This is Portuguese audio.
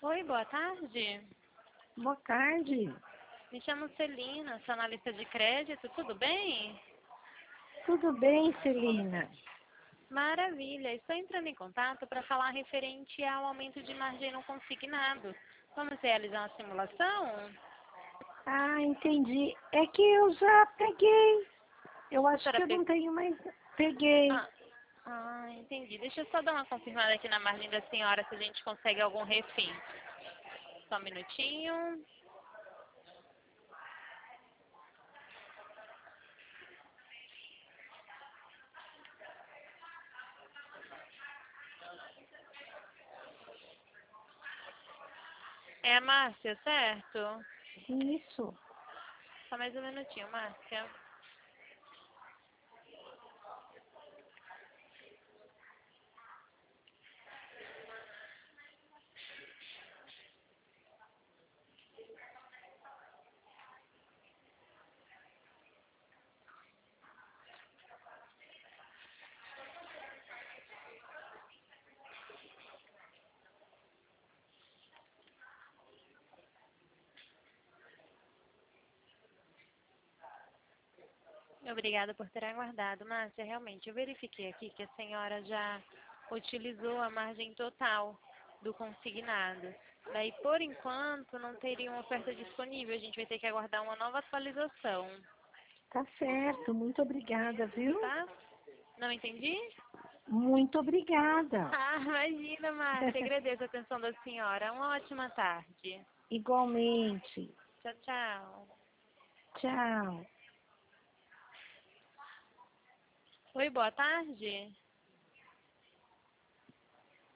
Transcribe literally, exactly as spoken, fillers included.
Oi, boa tarde. Boa tarde. Me chamo Celina, sou analista de crédito, tudo bem? Tudo bem, Celina? Maravilha, estou entrando em contato para falar referente ao aumento de margem no consignado. Vamos realizar uma simulação? Ah, entendi. É que eu já peguei. Eu A acho senhora que eu pe- não tenho mais. Peguei. Ah, ah, entendi. Deixa eu só dar uma confirmada aqui na margem da senhora se a gente consegue algum refim. Só um minutinho. É a Márcia, certo? Isso. Só mais um minutinho, Márcia. Obrigada por ter aguardado, Márcia. Realmente, eu verifiquei aqui que a senhora já utilizou a margem total do consignado. Daí, por enquanto, não teria uma oferta disponível. A gente vai ter que aguardar uma nova atualização, Tá certo. Muito obrigada, viu? tá? Não entendi? Muito obrigada. Ah, imagina, Márcia. Agradeço a atenção da senhora. Uma ótima tarde. Igualmente. Tchau, tchau. Tchau. Oi, boa tarde.